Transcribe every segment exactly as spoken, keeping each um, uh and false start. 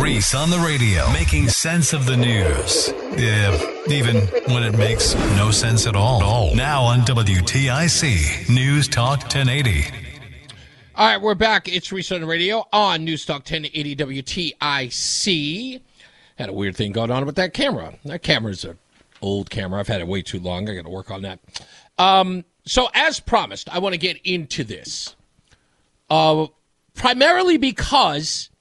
Reese on the radio, making sense of the news. Yeah, even when it makes no sense at all. Now on W T I C News Talk ten eighty. All right, we're back. It's Reese on the radio on News Talk ten eighty W T I C. Had a weird thing going on with that camera. That camera's an old camera. I've had it way too long. I got to work on that. Um, so as promised, I want to get into this. Uh, primarily because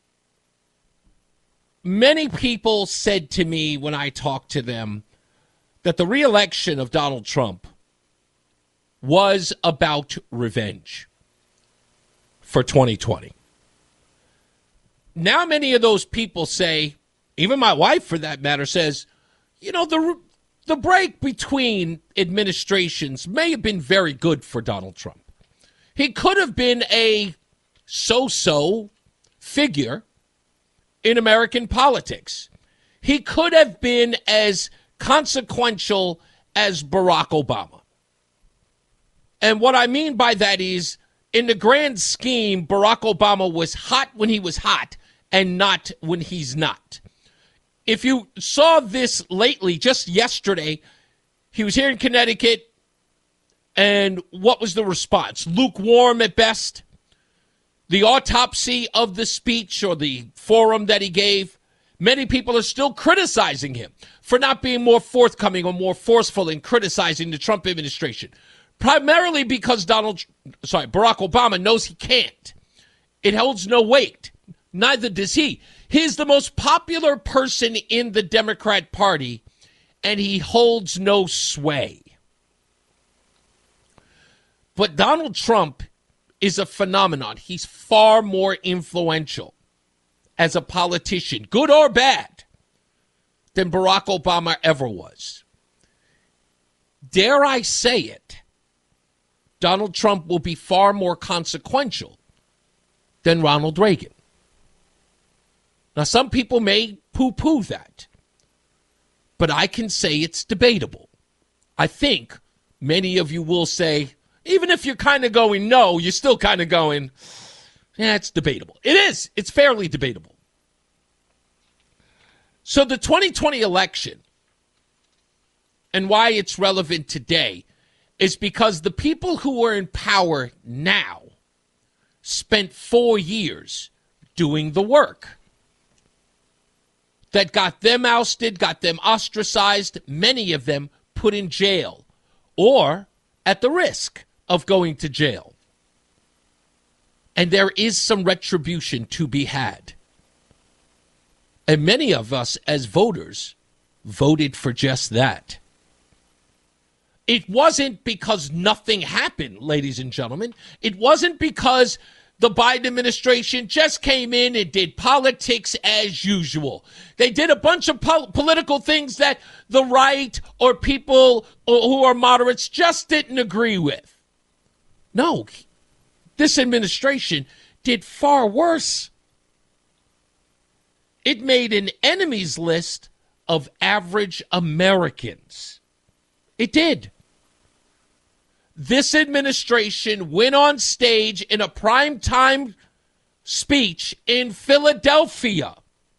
many people said to me when I talked to them that the re-election of Donald Trump was about revenge for twenty twenty. Now many of those people say, even my wife for that matter says, you know, the the break between administrations may have been very good for Donald Trump. He could have been a so-so figure in American politics. He could have been as consequential as Barack Obama. And what I mean by that is, in the grand scheme, Barack Obama was hot when he was hot and not when he's not. If you saw this lately, just yesterday, he was here in Connecticut, and what was the response? Lukewarm at best. The autopsy of the speech or the forum that he gave, many people are still criticizing him for not being more forthcoming or more forceful in criticizing the Trump administration. Primarily because Donald, sorry, Barack Obama knows he can't. It holds no weight. Neither does he. He's the most popular person in the Democrat Party, and he holds no sway. But Donald Trump is a phenomenon. He's far more influential as a politician, good or bad, than Barack Obama ever was. Dare I say it, Donald Trump will be far more consequential than Ronald Reagan. Now, some people may poo-poo that, but I can say it's debatable. I think many of you will say, even if you're kind of going no, you're still kind of going, yeah, it's debatable. It is. It's fairly debatable. So the twenty twenty election and why it's relevant today is because the people who are in power now spent four years doing the work that got them ousted, got them ostracized, many of them put in jail or at the risk of going to jail. And there is some retribution to be had. And many of us as voters voted for just that. It wasn't because nothing happened, ladies and gentlemen. It wasn't because the Biden administration just came in and did politics as usual. They did a bunch of pol- political things that the right or people who are moderates just didn't agree with. No, this administration did far worse. It made an enemies list of average Americans. It did. This administration went on stage in a primetime speech in Philadelphia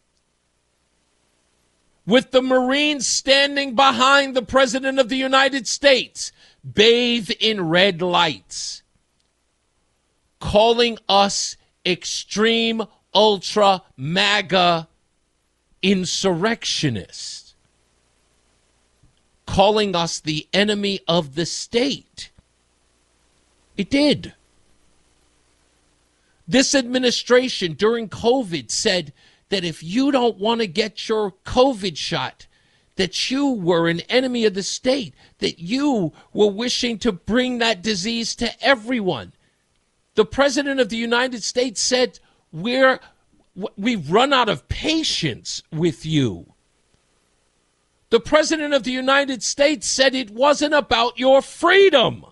with the Marines standing behind the President of the United States, bathed in red lights, calling us extreme, ultra, MAGA insurrectionists, calling us the enemy of the state. It did. This administration during COVID said that if you don't want to get your COVID shot, that you were an enemy of the state, that you were wishing to bring that disease to everyone. The President of the United States said, We're, we've run out of patience with you. The President of the United States said it wasn't about your freedom.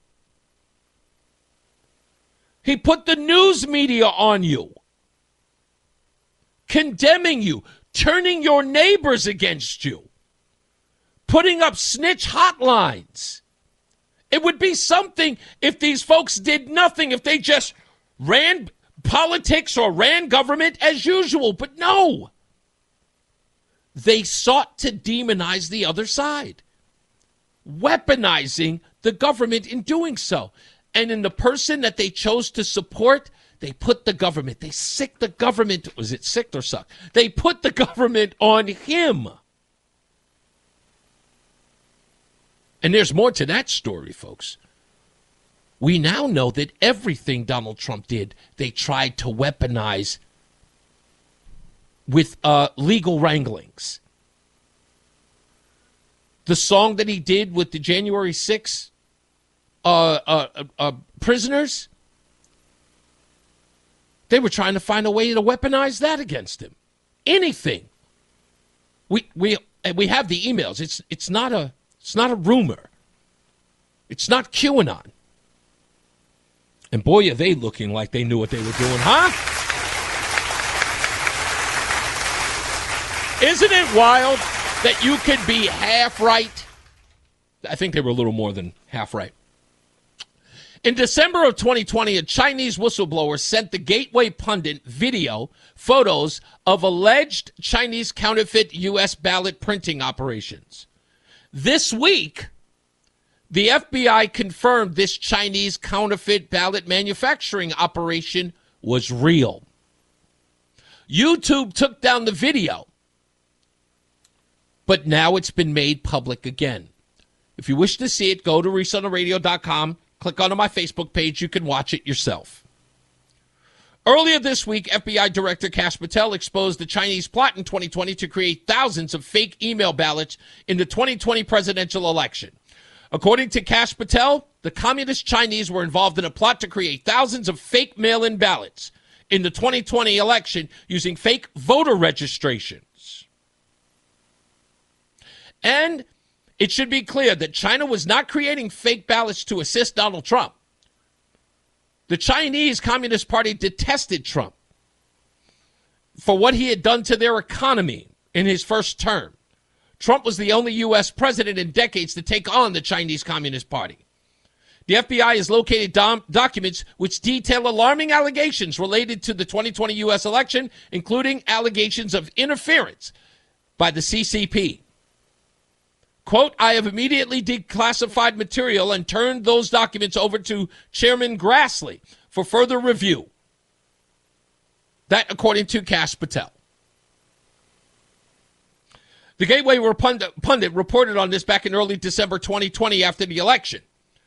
He put the news media on you, condemning you, turning your neighbors against you, putting up snitch hotlines. It would be something if these folks did nothing, if they just ran politics or ran government as usual. But no, they sought to demonize the other side, weaponizing the government in doing so. And in the person that they chose to support, they put the government, they sick the government, was it sick or suck? They put the government on him. And there's more to that story, folks. We now know that everything Donald Trump did, they tried to weaponize with uh, legal wranglings. The song that he did with the January sixth uh, uh, uh, uh, prisoners, they were trying to find a way to weaponize that against him. Anything. We we we have the emails. It's it's not a it's not a rumor. It's not QAnon. And boy, are they looking like they knew what they were doing, huh? Isn't it wild that you could be half right? I think they were a little more than half right. In December of twenty twenty, a Chinese whistleblower sent the Gateway Pundit video photos of alleged Chinese counterfeit U S ballot printing operations. This week, the F B I confirmed this Chinese counterfeit ballot manufacturing operation was real. YouTube took down the video, but now it's been made public again. If you wish to see it, go to reset on radio dot com, click onto my Facebook page. You can watch it yourself. Earlier this week, F B I Director Kash Patel exposed the Chinese plot in twenty twenty to create thousands of fake email ballots in the twenty twenty presidential election. According to Kash Patel, the communist Chinese were involved in a plot to create thousands of fake mail-in ballots in the twenty twenty election using fake voter registrations. And it should be clear that China was not creating fake ballots to assist Donald Trump. The Chinese Communist Party detested Trump for what he had done to their economy in his first term. Trump was the only U S president in decades to take on the Chinese Communist Party. The F B I has located dom- documents which detail alarming allegations related to the twenty twenty U S election, including allegations of interference by the C C P. Quote, I have immediately declassified material and turned those documents over to Chairman Grassley for further review. That, according to Kash Patel. The Gateway Pundit reported on this back in early December twenty twenty after the election.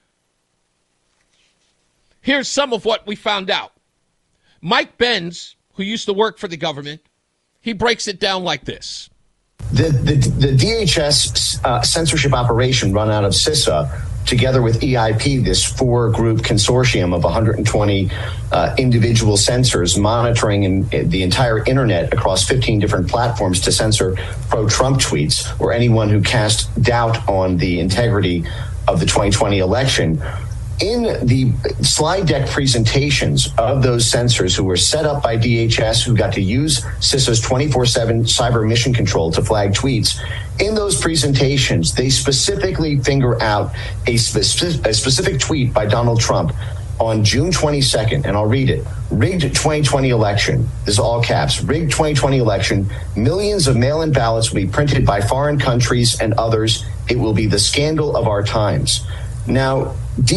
Here's some of what we found out. Mike Benz, who used to work for the government, he breaks it down like this. The, the, the D H S uh, censorship operation run out of CISA, together with E I P, this four-group consortium of one hundred twenty uh, individual censors monitoring in, in the entire internet across fifteen different platforms to censor pro-Trump tweets or anyone who cast doubt on the integrity of the twenty twenty election. In the slide deck presentations of those censors who were set up by D H S, who got to use CISA's twenty-four seven cyber mission control to flag tweets, in those presentations, they specifically finger out a, spe- a specific tweet by Donald Trump on June twenty-second, and I'll read it. Rigged twenty twenty election. This is all caps. Rigged twenty twenty election. Millions of mail-in ballots will be printed by foreign countries and others. It will be the scandal of our times. Now,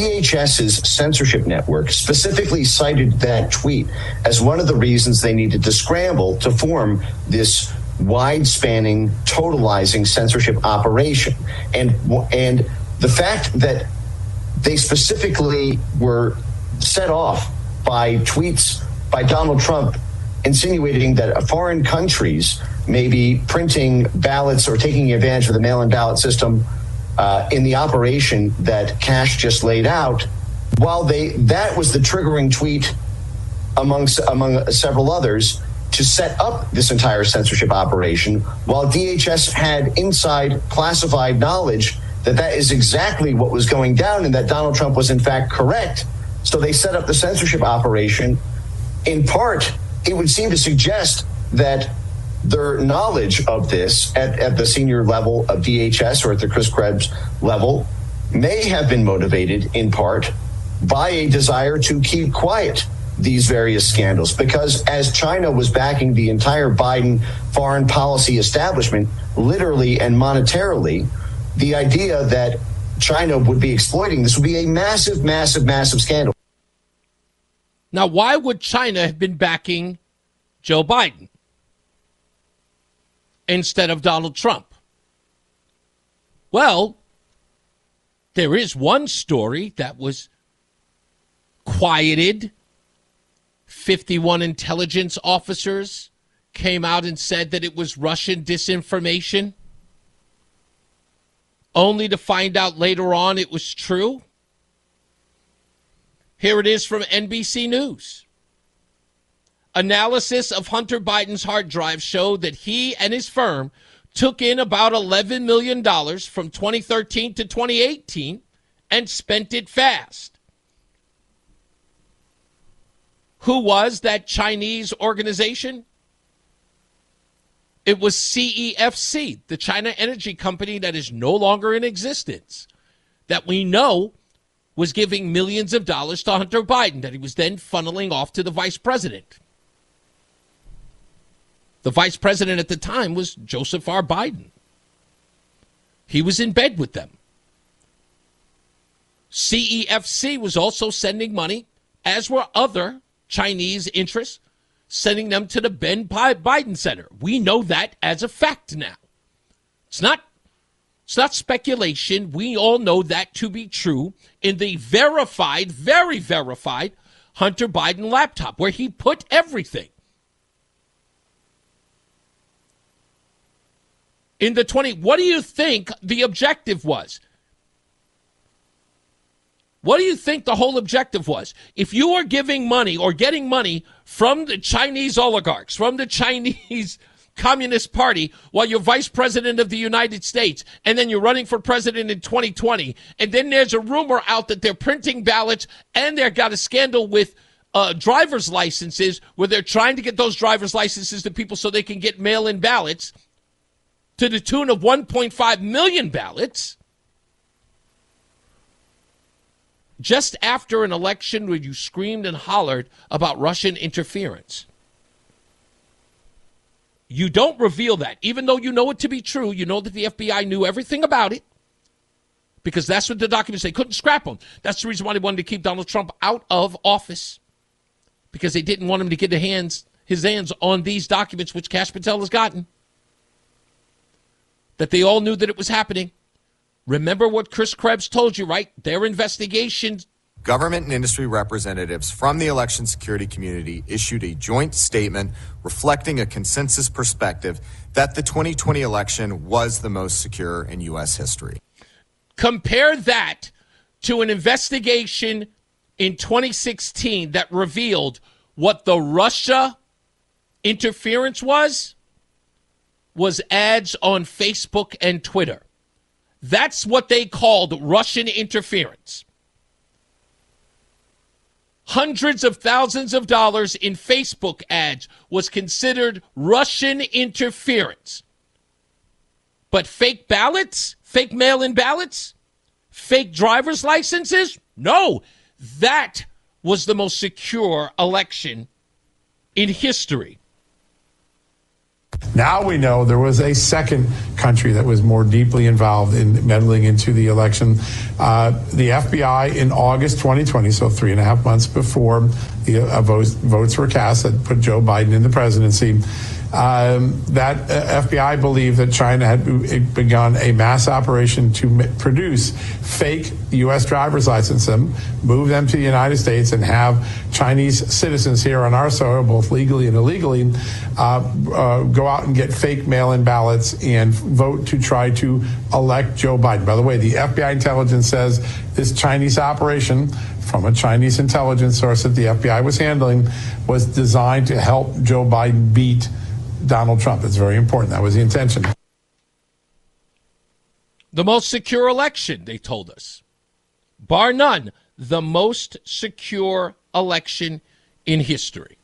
DHS's censorship network specifically cited that tweet as one of the reasons they needed to scramble to form this wide-spanning, totalizing censorship operation. And, and the fact that they specifically were set off by tweets by Donald Trump insinuating that foreign countries may be printing ballots or taking advantage of the mail-in ballot system Uh, in the operation that Kash just laid out, while they that was the triggering tweet among, among several others to set up this entire censorship operation, while D H S had inside classified knowledge that that is exactly what was going down and that Donald Trump was in fact correct. So they set up the censorship operation. In part, it would seem to suggest that their knowledge of this at, at the senior level of D H S or at the Chris Krebs level may have been motivated in part by a desire to keep quiet these various scandals, because as China was backing the entire Biden foreign policy establishment, literally and monetarily, the idea that China would be exploiting this would be a massive, massive, massive scandal. Now, why would China have been backing Joe Biden instead of Donald Trump? Well, there is one story that was quieted. fifty-one intelligence officers came out and said that it was Russian disinformation, only to find out later on it was true. Here it is from N B C News. Analysis of Hunter Biden's hard drive showed that he and his firm took in about eleven million dollars from twenty thirteen to twenty eighteen and spent it fast. Who was that Chinese organization? It was C E F C, the China energy company that is no longer in existence, that we know was giving millions of dollars to Hunter Biden that he was then funneling off to the vice president. The vice president at the time was Joseph R. Biden. He was in bed with them. C E F C was also sending money, as were other Chinese interests, sending them to the Ben Biden Center. We know that as a fact now. It's not, it's not speculation. We all know that to be true in the verified, very verified Hunter Biden laptop where he put everything. In the twenty, what do you think the objective was? What do you think the whole objective was? If you are giving money or getting money from the Chinese oligarchs, from the Chinese Communist Party, while you're vice president of the United States, and then you're running for president in twenty twenty, and then there's a rumor out that they're printing ballots and they've got a scandal with uh, driver's licenses where they're trying to get those driver's licenses to people so they can get mail-in ballots to the tune of one point five million ballots. Just after an election where you screamed and hollered about Russian interference. You don't reveal that. Even though you know it to be true, you know that the F B I knew everything about it because that's what the documents say. Couldn't scrap them. That's the reason why they wanted to keep Donald Trump out of office, because they didn't want him to get the hands, his hands on these documents, which Kash Patel has gotten. That they all knew that it was happening. Remember what Chris Krebs told you, right? Their investigations. Government and industry representatives from the election security community issued a joint statement reflecting a consensus perspective that the twenty twenty election was the most secure in U S history. Compare that to an investigation in twenty sixteen that revealed what the Russia interference was, was ads on Facebook and Twitter. That's what they called Russian interference. Hundreds of thousands of dollars in Facebook ads was considered Russian interference. But fake ballots, fake mail-in ballots, fake driver's licenses? No, that was the most secure election in history. Now we know there was a second country that was more deeply involved in meddling into the election. Uh, the F B I in August twenty twenty, so three and a half months before the uh, votes, votes were cast that put Joe Biden in the presidency, um, that uh, F B I believed that China had begun a mass operation to m- produce fake U S driver's licenses, move them to the United States, and have Chinese citizens here on our soil, both legally and illegally, uh, uh, go out and get fake mail-in ballots and vote to try to elect Joe Biden. By the way, the F B I intelligence says this Chinese operation from a Chinese intelligence source that the F B I was handling was designed to help Joe Biden beat Donald Trump. It's very important. That was the intention. The most secure election, they told us. Bar none, the most secure election in history.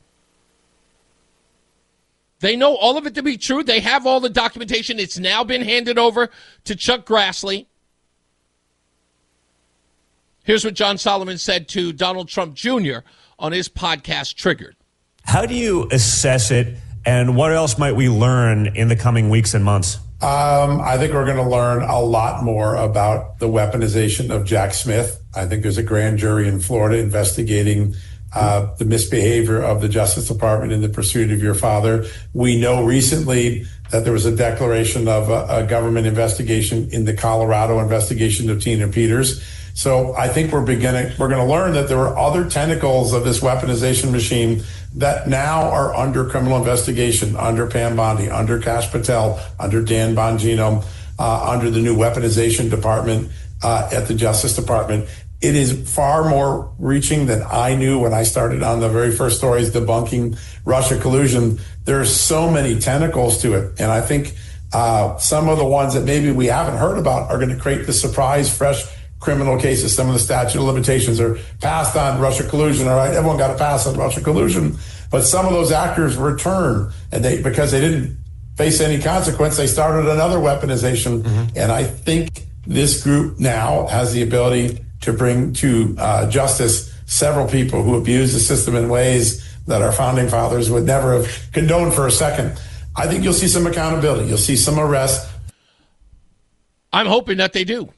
They know all of it to be true. They have all the documentation. It's now been handed over to Chuck Grassley. Here's what John Solomon said to Donald Trump Junior on his podcast, Triggered. How do you assess it, and what else might we learn in the coming weeks and months? Um, I think we're going to learn a lot more about the weaponization of Jack Smith. I think there's a grand jury in Florida investigating uh, the misbehavior of the Justice Department in the pursuit of your father. We know recently that there was a declaration of a, a government investigation in the Colorado investigation of Tina Peters. So I think we're beginning, we're going to learn that there are other tentacles of this weaponization machine that now are under criminal investigation, under Pam Bondi, under Kash Patel, under Dan Bongino, uh, under the new weaponization department uh, at the Justice Department. It is far more reaching than I knew when I started on the very first stories debunking Russia collusion. There are so many tentacles to it. And I think uh, some of the ones that maybe we haven't heard about are going to create the surprise, fresh criminal cases. Some of the statute of limitations are passed on Russia collusion. All right, everyone got to pass on Russia collusion, but some of those actors return, and they because they didn't face any consequence, they started another weaponization. Mm-hmm. And I think this group now has the ability to bring to uh, justice several people who abuse the system in ways that our founding fathers would never have condoned for a second. I think you'll see some accountability. You'll see some arrests. I'm hoping that they do.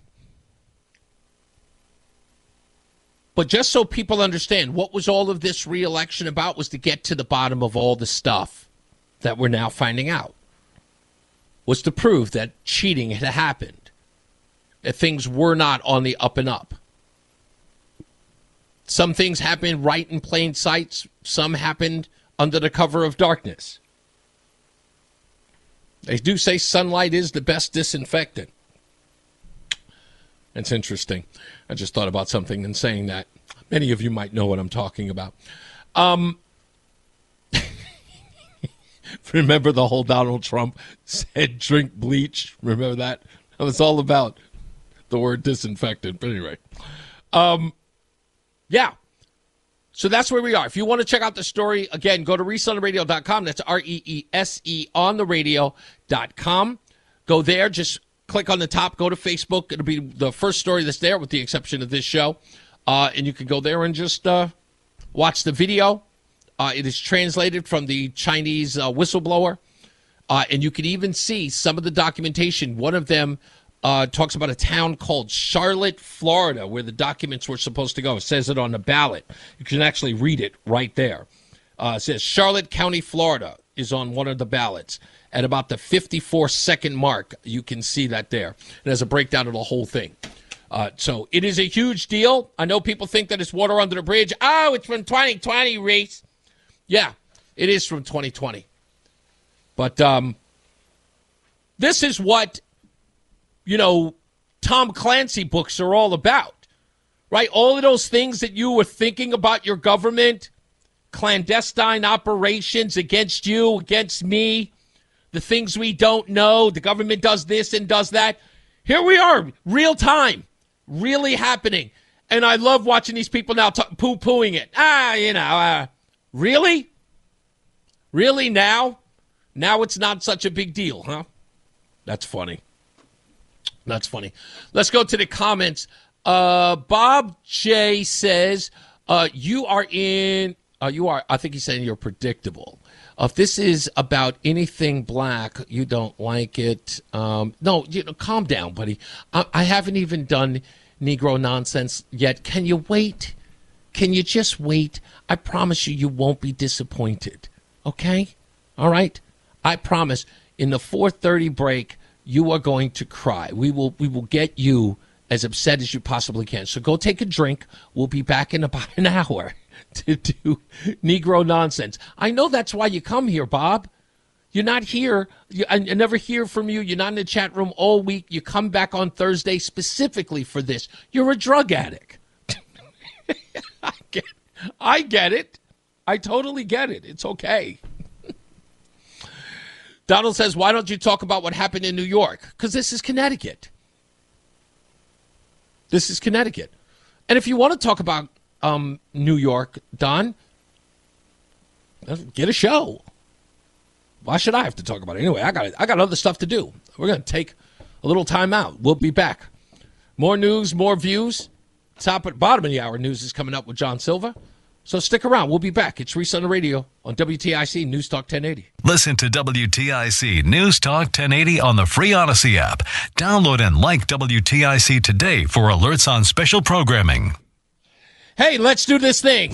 But just so people understand, what was all of this re-election about was to get to the bottom of all the stuff that we're now finding out. Was to prove that cheating had happened, that things were not on the up and up. Some things happened right in plain sight. Some happened under the cover of darkness. They do say sunlight is the best disinfectant. It's interesting. I just thought about something in saying that. Many of you might know what I'm talking about. Um, remember the whole Donald Trump said drink bleach? Remember that? That was all about the word disinfectant. But anyway. Um, yeah. So that's where we are. If you want to check out the story, again, go to reese on the radio dot com. That's R E E S E on the radio dot com. Go there. Just click on the top. Go to Facebook. It'll be the first story that's there with the exception of this show. Uh, and you can go there and just uh, watch the video. Uh, it is translated from the Chinese uh, whistleblower. Uh, and you can even see some of the documentation. One of them uh, talks about a town called Charlotte, Florida, where the documents were supposed to go. It says it on the ballot. You can actually read it right there. Uh, it says Charlotte County, Florida is on one of the ballots. At about the fifty-four second mark, you can see that there. It has a breakdown of the whole thing. Uh, so it is a huge deal. I know people think that it's water under the bridge. Oh, it's from twenty twenty, Reese. Yeah, it is from twenty twenty. But um, this is what, you know, Tom Clancy books are all about, right? All of those things that you were thinking about your government, clandestine operations against you, against me, the things we don't know, the government does this and does that. Here we are, real time, really happening. And I love watching these people now t- poo-pooing it. Ah, you know, uh, really? Really now? Now it's not such a big deal, huh? That's funny. That's funny. Let's go to the comments. Uh, Bob J says, uh, you are in, uh, you are, I think he's saying you're predictable. Uh, if this is about anything black, you don't like it. Um, no, you know, calm down, buddy. I, I haven't even done Negro nonsense yet. Can you wait? Can you just wait? I promise you, you won't be disappointed. Okay? All right? I promise. In the four thirty break, you are going to cry. We will, we will get you as upset as you possibly can. So go take a drink. We'll be back in about an hour to do Negro nonsense. I know that's why you come here, Bob. You're not here. You, I, I never hear from you. You're not in the chat room all week. You come back on Thursday specifically for this. You're a drug addict. I get, I get it. I totally get it. It's okay. Donald says, why don't you talk about what happened in New York? Because this is Connecticut. This is Connecticut. And if you want to talk about um, New York, Don, get a show. Why should I have to talk about it? Anyway, I got I got other stuff to do. We're going to take a little time out. We'll be back. More news, more views. Top at bottom of the hour news is coming up with John Silva. So stick around. We'll be back. It's Reese on the radio on W T I C News Talk ten eighty. Listen to W T I C News Talk ten eighty on the free Odyssey app. Download and like W T I C today for alerts on special programming. Hey, let's do this thing.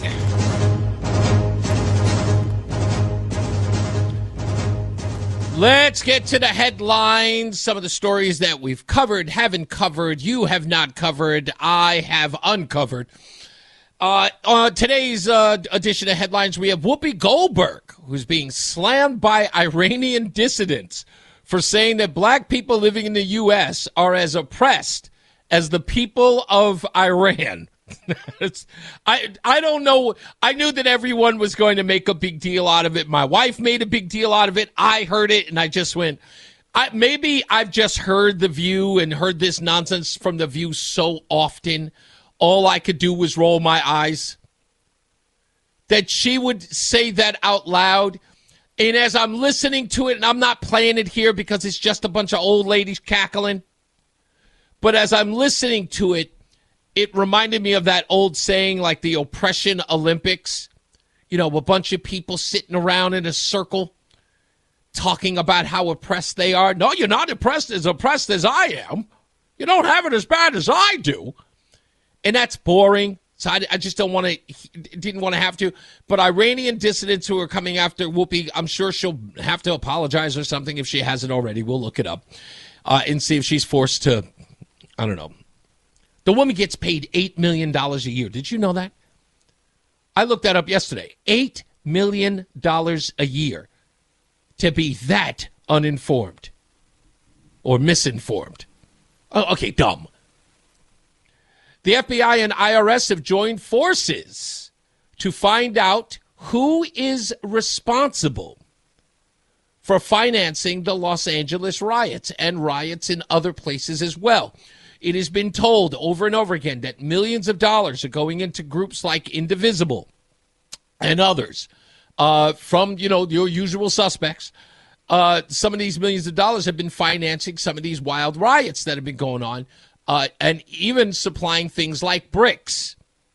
Let's get to the headlines. Some of the stories that we've covered, haven't covered, you have not covered, I have uncovered. Uh, on today's uh, edition of Headlines, we have Whoopi Goldberg, who's being slammed by Iranian dissidents for saying that black people living in the U S are as oppressed as the people of Iran. It's, I I don't know. I knew that everyone was going to make a big deal out of it. My wife made a big deal out of it. I heard it, and I just went, I, maybe I've just heard The View and heard this nonsense from The View so often. All I could do was roll my eyes. That she would say that out loud. And as I'm listening to it, and I'm not playing it here because it's just a bunch of old ladies cackling. But as I'm listening to it, it reminded me of that old saying, like the Oppression Olympics. You know, a bunch of people sitting around in a circle talking about how oppressed they are. No, you're not oppressed as oppressed as I am. You don't have it as bad as I do. And that's boring. So I, I just don't want to, didn't want to have to. But Iranian dissidents who are coming after Whoopi, I'm sure she'll have to apologize or something if she hasn't already. We'll look it up uh, and see if she's forced to, I don't know. The woman gets paid eight million dollars a year. Did you know that? I looked that up yesterday. eight million dollars a year to be that uninformed or misinformed. Oh, okay, dumb. The F B I and I R S have joined forces to find out who is responsible for financing the Los Angeles riots and riots in other places as well. It has been told over and over again that millions of dollars are going into groups like Indivisible and others uh, from, you know, your usual suspects. Uh, some of these millions of dollars have been financing some of these wild riots that have been going on. Uh, and even supplying things like bricks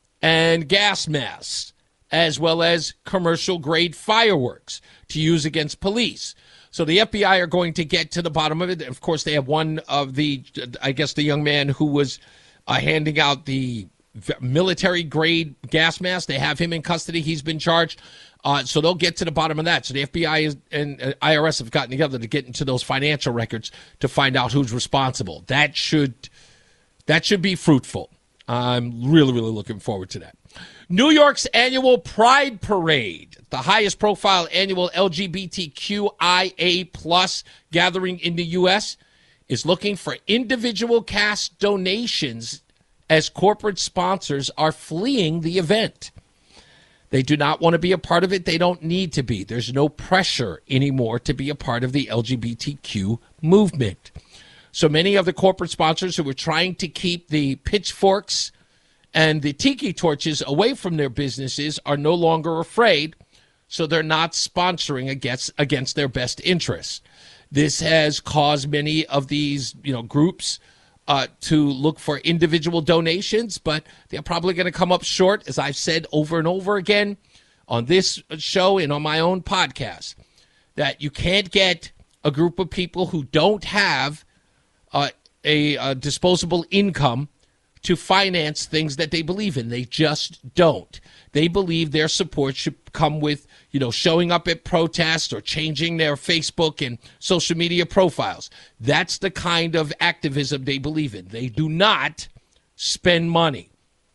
and gas masks, as well as commercial-grade fireworks to use against police. So the F B I are going to get to the bottom of it. Of course, they have one of the, I guess, the young man who was uh, handing out the military-grade gas mask. They have him in custody. He's been charged. Uh, so they'll get to the bottom of that. So the F B I is, and uh, I R S have gotten together to get into those financial records to find out who's responsible. That should... That should be fruitful. I'm really, really looking forward to that. New York's annual Pride Parade, the highest profile annual L G B T Q I A plus gathering in the U S, is looking for individual cash donations as corporate sponsors are fleeing the event. They do not want to be a part of it. They don't need to be. There's no pressure anymore to be a part of the L G B T Q movement. So many of the corporate sponsors who were trying to keep the pitchforks and the tiki torches away from their businesses are no longer afraid, so they're not sponsoring against against their best interests. This has caused many of these, you know, groups uh, to look for individual donations, but they're probably going to come up short, as I've said over and over again on this show and on my own podcast, that you can't get a group of people who don't have Uh, a, a disposable income to finance things that they believe in. They just don't. They believe their support should come with, you know, showing up at protests or changing their Facebook and social media profiles. That's the kind of activism they believe in. They do not spend money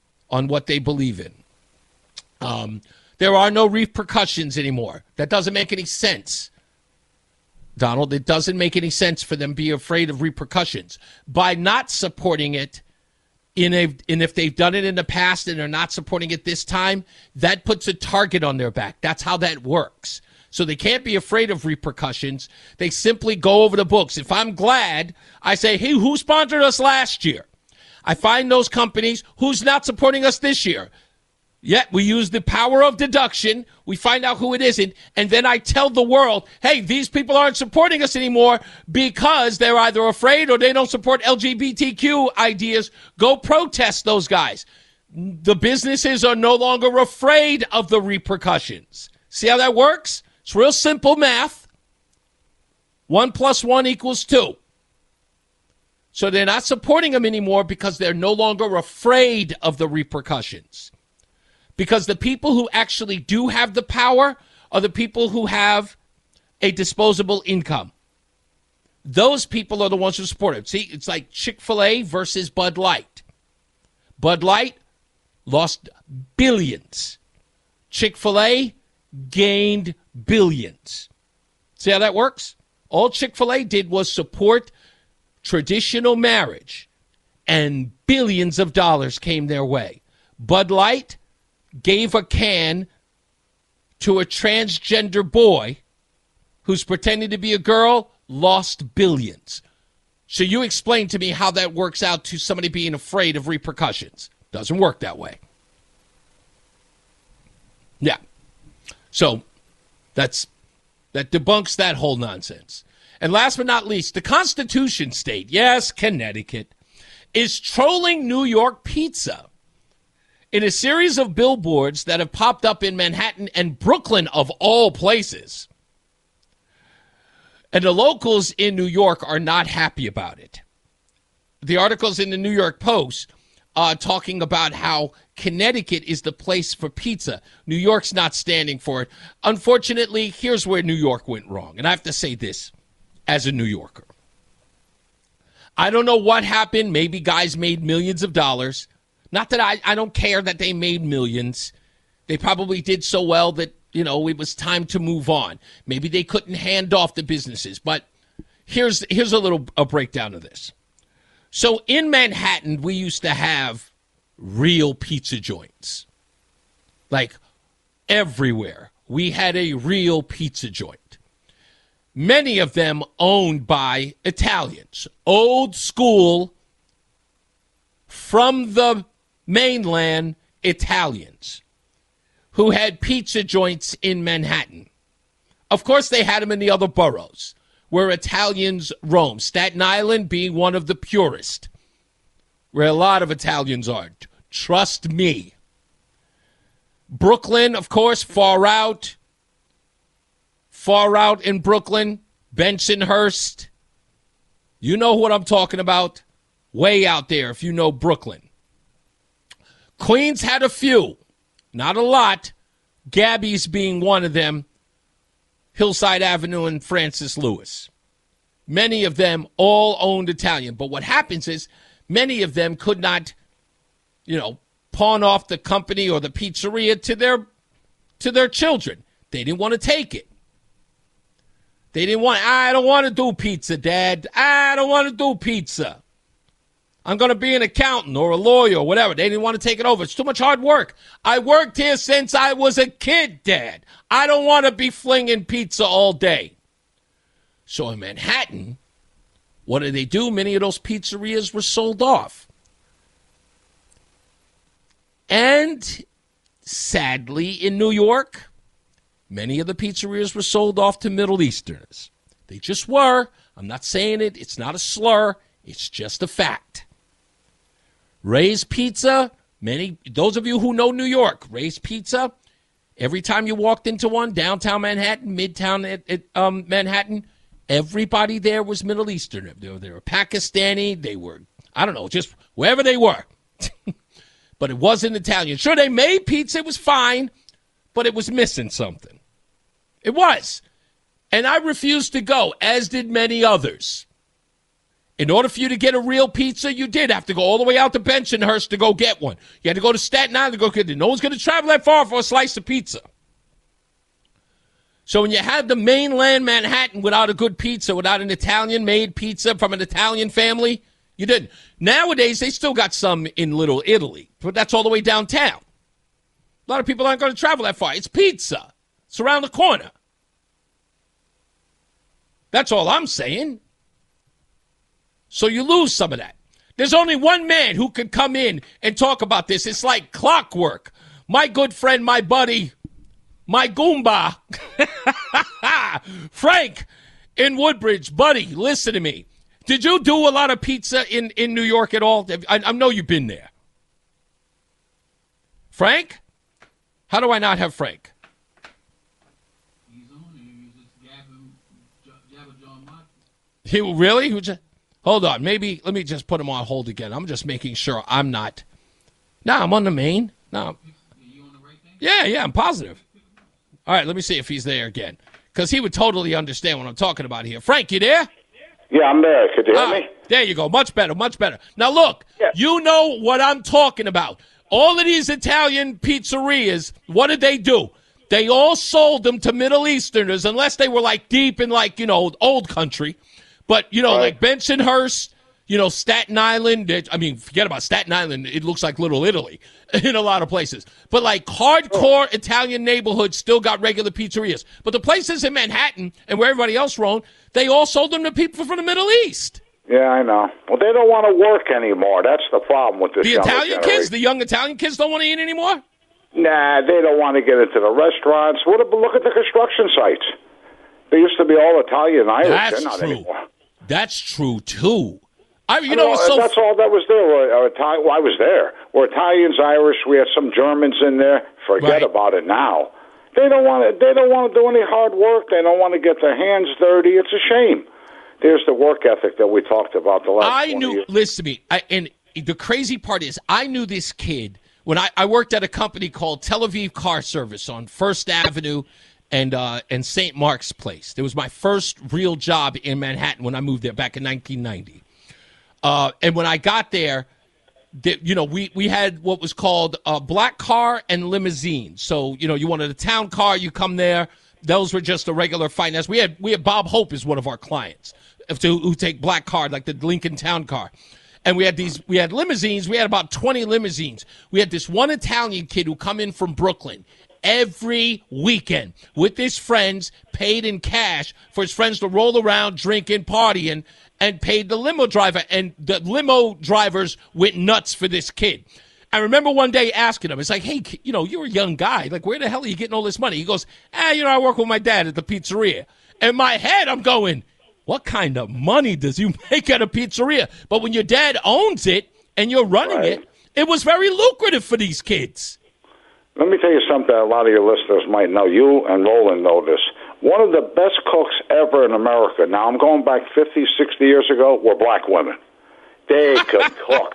on what they believe in. Um, there are no repercussions anymore. That doesn't make any sense. Donald, it doesn't make any sense for them to be afraid of repercussions. By not supporting it, in a, and if they've done it in the past and they're not supporting it this time, that puts a target on their back. That's how that works. So they can't be afraid of repercussions. They simply go over the books. If I'm glad, I say, hey, who sponsored us last year? I find those companies, who's not supporting us this year? Yet we use the power of deduction. We find out who it isn't. And then I tell the world, hey, these people aren't supporting us anymore because they're either afraid or they don't support L G B T Q ideas. Go protest those guys. the businesses are no longer afraid of the repercussions. See how that works? It's real simple math. One plus one equals two. So they're not supporting them anymore because they're no longer afraid of the repercussions. Because the people who actually do have the power are the people who have a disposable income. Those people are the ones who support it. See, it's like Chick-fil-A versus Bud Light. Bud Light lost billions. Chick-fil-A gained billions. See how that works? All Chick-fil-A did was support traditional marriage, and billions of dollars came their way. Bud Light gave a can to a transgender boy who's pretending to be a girl, lost billions. So you explain to me how that works out to somebody being afraid of repercussions. Doesn't work that way. Yeah. So that's that debunks that whole nonsense. And last but not least, the Constitution State, yes, Connecticut, is trolling New York pizza in a series of billboards that have popped up in Manhattan and Brooklyn, of all places. And the locals in New York are not happy about it. The articles in the New York Post uh, talking about how Connecticut is the place for pizza. New York's not standing for it. Unfortunately, here's where New York went wrong. And I have to say this as a New Yorker. I don't know what happened. Maybe guys made millions of dollars. Not that I, I don't care that they made millions. They probably did so well that, you know, it was time to move on. Maybe they couldn't hand off the businesses. But here's here's a little a breakdown of this. So in Manhattan, we used to have real pizza joints. Like everywhere, we had a real pizza joint. Many of them owned by Italians, old school, from the mainland Italians who had pizza joints in Manhattan. Of course, they had them in the other boroughs where Italians roam, Staten Island being one of the purest, where a lot of Italians are. Trust me. Brooklyn, of course, far out. Far out in Brooklyn, Bensonhurst. You know what I'm talking about. Way out there, if you know Brooklyn. Queens had a few. Not a lot. Gabby's being one of them. Hillside Avenue and Francis Lewis. Many of them all owned Italian. But what happens is many of them could not, you know, pawn off the company or the pizzeria to their to their children. They didn't want to take it. They didn't want, I don't want to do pizza, Dad. I don't want to do pizza. I'm going to be an accountant or a lawyer or whatever. They didn't want to take it over. It's too much hard work. I worked here since I was a kid, Dad. I don't want to be flinging pizza all day. So in Manhattan, what did they do? Many of those pizzerias were sold off. And sadly, in New York, many of the pizzerias were sold off to Middle Easterners. They just were. I'm not saying it. It's not a slur. It's just a fact. Ray's Pizza, many, those of you who know New York, Ray's Pizza, every time you walked into one, downtown Manhattan, midtown at, at, um, Manhattan, everybody there was Middle Eastern. They were, they were Pakistani. They were, I don't know, just wherever they were. But it wasn't Italian. Sure, they made pizza. It was fine, but it was missing something. It was. And I refused to go, as did many others. In order for you to get a real pizza, you did have to go all the way out to Bensonhurst to go get one. You had to go to Staten Island to go get it. No one's going to travel that far for a slice of pizza. So when you had the mainland Manhattan without a good pizza, without an Italian-made pizza from an Italian family, you didn't. Nowadays, they still got some in Little Italy, but that's all the way downtown. A lot of people aren't going to travel that far. It's pizza. It's around the corner. That's all I'm saying. So you lose some of that. There's only one man who could come in and talk about this. It's like clockwork. My good friend, my buddy, my Goomba, Frank in Woodbridge. Buddy, listen to me. Did you do a lot of pizza in, in New York at all? I, I know you've been there. Frank? How do I not have Frank? He really? Who just, hold on. Maybe let me just put him on hold again. I'm just making sure I'm not. No, I'm on the main. No. Yeah, yeah, I'm positive. All right, let me see if he's there again. Because he would totally understand what I'm talking about here. Frank, you there? Yeah, I'm there. Could you hear All me? right, there you go. Much better, much better. Now, look, Yeah. you know what I'm talking about. All of these Italian pizzerias, what did they do? They all sold them to Middle Easterners, unless they were, like, deep in, like, you know, old country. But, you know, Right. like Bensonhurst, you know, Staten Island. it- I mean, forget about Staten Island. It looks like Little Italy in a lot of places. But, like, hardcore Italian neighborhoods still got regular pizzerias. But the places in Manhattan and where everybody else roamed, they all sold them to people from the Middle East. Yeah, I know. Well, they don't want to work anymore. That's the problem with this The younger Italian generation. kids, the young Italian kids don't want to eat anymore? Nah, they don't want to get into the restaurants. What about, look at the construction sites. They used to be all Italian, Irish. That's They're not true. anymore. That's true, too. I, you I know, know, it's so that's all that was there. Were, uh, Itali- well, I was there. We're Italians, Irish. We had some Germans in there. Forget Right. about it now. They don't want to. They don't want to do any hard work. They don't want to get their hands dirty. It's a shame. There's the work ethic that we talked about the last. I twenty knew. years. Listen to me. I, and the crazy part is, I knew this kid when I, I worked at a company called Tel Aviv Car Service on First Avenue and uh, and Saint Mark's Place. It was my first real job in Manhattan when I moved there back in nineteen ninety. Uh, and when I got there, the, you know, we, we had what was called a black car and limousine. So, you know, you wanted a town car, you come there. Those were just a regular finance. We had we had Bob Hope as one of our clients who, who take black car, like the Lincoln Town Car. And we had these, we had limousines. We had about twenty limousines. We had this one Italian kid who come in from Brooklyn every weekend with his friends, paid in cash for his friends to roll around, drinking, partying, and paid the limo driver. And the limo drivers went nuts for this kid. I remember one day asking him, it's like, hey, you know, you're a young guy. Like, where the hell are you getting all this money? He goes, ah, you know, I work with my dad at the pizzeria. In my head, I'm going, what kind of money does you make at a pizzeria? But when your dad owns it and you're running Right. it, it was very lucrative for these kids. Let me tell you something a lot of your listeners might know. You and Roland know this. One of the best cooks ever in America, now I'm going back fifty, sixty years ago, were black women. They could cook.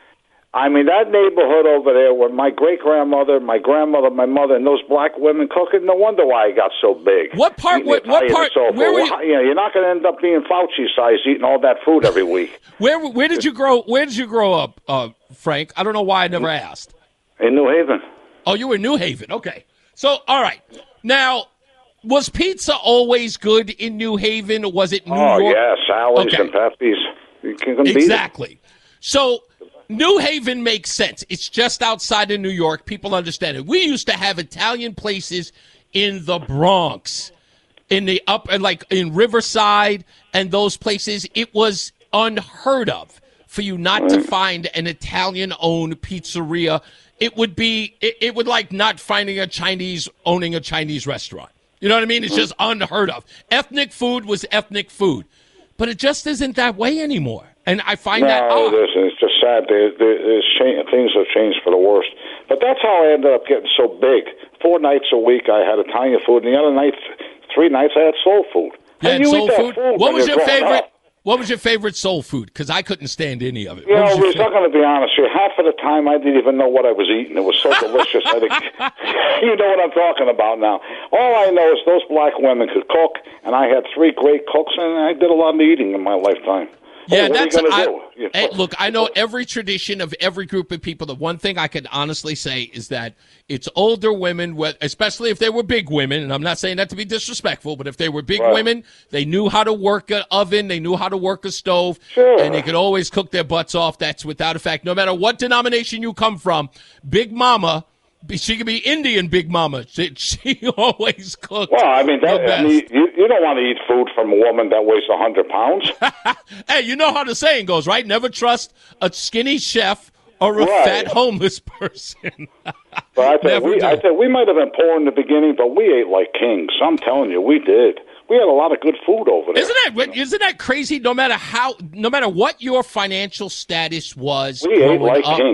I mean, that neighborhood over there where my great-grandmother, my grandmother, my mother, and those black women cooking, no wonder why I got so big. What part- Eating what- what Italian part- and so forth. where were you- Well, you know, you're not going to end up being Fauci-sized eating all that food every week. Where where did you grow Where did you grow up, uh, Frank? I don't know why I never asked. In New Haven. Oh, you were in New Haven. Okay. So, all right. Now, was pizza always good in New Haven? Or was it New Oh, York? yeah, Sally's Okay. and Pepe's. You couldn't beat it. Exactly. So New Haven makes sense. It's just outside of New York. People understand it. We used to have Italian places in the Bronx, in the upper, like in Riverside and those places. It was unheard of for you not to find an Italian-owned pizzeria. It would be, it, it would like not finding a Chinese owning a Chinese restaurant. You know what I mean? It's just unheard of. Ethnic food was ethnic food. But it just isn't that way anymore. And I find that No, odd. it isn't. It's just sad. There, there, there's cha- things have changed for the worst. But that's how I ended up getting so big. Four nights a week I had Italian food, and the other night, three nights I had soul food. You How had do you soul eat that food? food What when was you're your growing favorite? up? What was your favorite soul food? Because I couldn't stand any of it. You What know, was your we're not favorite? going to be honest here. Half of the time, I didn't even know what I was eating. It was so delicious. I think you know what I'm talking about now. All I know is those black women could cook, and I had three great cooks, and I did a lot of eating in my lifetime. Yeah, Hey, what that's are you I, gonna do? You- hey, look. I know every tradition of every group of people. The one thing I can honestly say is that it's older women, wh- especially if they were big women. And I'm not saying that to be disrespectful, but if they were big Right. women, they knew how to work an oven, they knew how to work a stove, Sure. and they could always cook their butts off. That's without a fact. No matter what denomination you come from, Big Mama. She could be Indian Big Mama. She, she always cooked. Well, I mean, the that, I best. mean you, you don't want to eat food from a woman that weighs one hundred pounds. Hey, you know how the saying goes, right? Never trust a skinny chef or a Right. fat homeless person. But I tell, Never you, we, do. I tell you, we might have been poor in the beginning, but we ate like kings. I'm telling you, we did. We had a lot of good food over there. Isn't that isn't that crazy? No matter how, no matter what your financial status was, We ate growing like up, kings.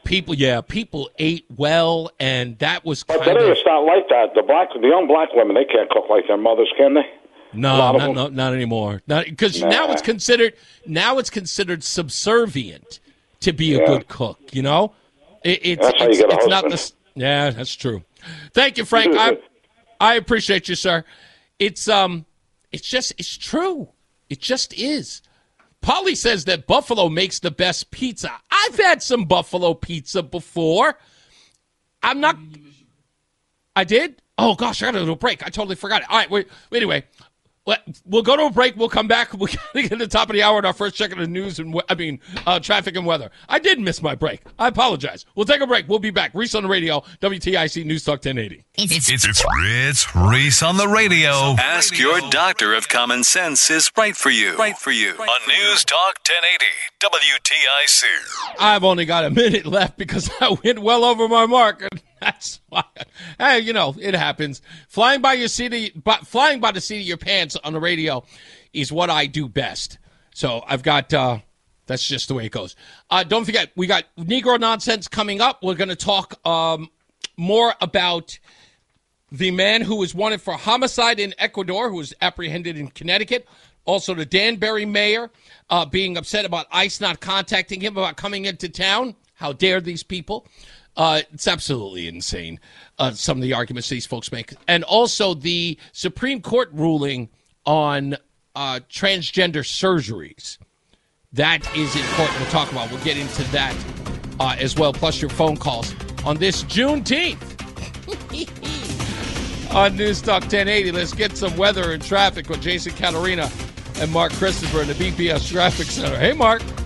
People, yeah, people ate well, and that was But kind today of... it's not like that. The black, the young black women, they can't cook like their mothers, can they? No, not, no, not anymore. Not because Nah. now it's considered now it's considered subservient to be a Yeah. good cook. You know, it, it's That's how you it's, get a it's not husband. the. Yeah, that's true. Thank you, Frank. I I appreciate you, sir. It's um, it's just it's true. It just is. Polly says that Buffalo makes the best pizza. I've had some Buffalo pizza before. I'm not. I did? Oh, gosh, I got a little break. I totally forgot it. All right, wait. Anyway, let- we'll go to a break. We'll come back. We'll get to the top of the hour in our first check of the news and, we- I mean, uh, traffic and weather. I did miss my break. I apologize. We'll take a break. We'll be back. Reese on the radio, W T I C News Talk ten eighty. It's, it's, it's Ritz Reese on the radio. Ask your doctor if common sense is right for you. Right for you. On News Talk ten eighty, W T I C. I've only got a minute left because I went well over my mark. And that's why. Hey, you know, it happens. Flying by your seat, of, but flying by the seat of your pants on the radio is what I do best. So I've got. Uh, that's just the way it goes. Uh, don't forget, we got Negro Nonsense coming up. We're going to talk um, more about the man who was wanted for homicide in Ecuador, who was apprehended in Connecticut. Also, the Danbury mayor uh, being upset about ICE not contacting him about coming into town. How dare these people? Uh, it's absolutely insane, uh, some of the arguments these folks make. And also the Supreme Court ruling on uh, transgender surgeries. That is important to talk about. We'll get into that uh, as well, plus your phone calls on this Juneteenth. On News Talk ten eighty, let's get some weather and traffic with Jason Catarina and Mark Christopher in the B P S Traffic Center. Hey, Mark.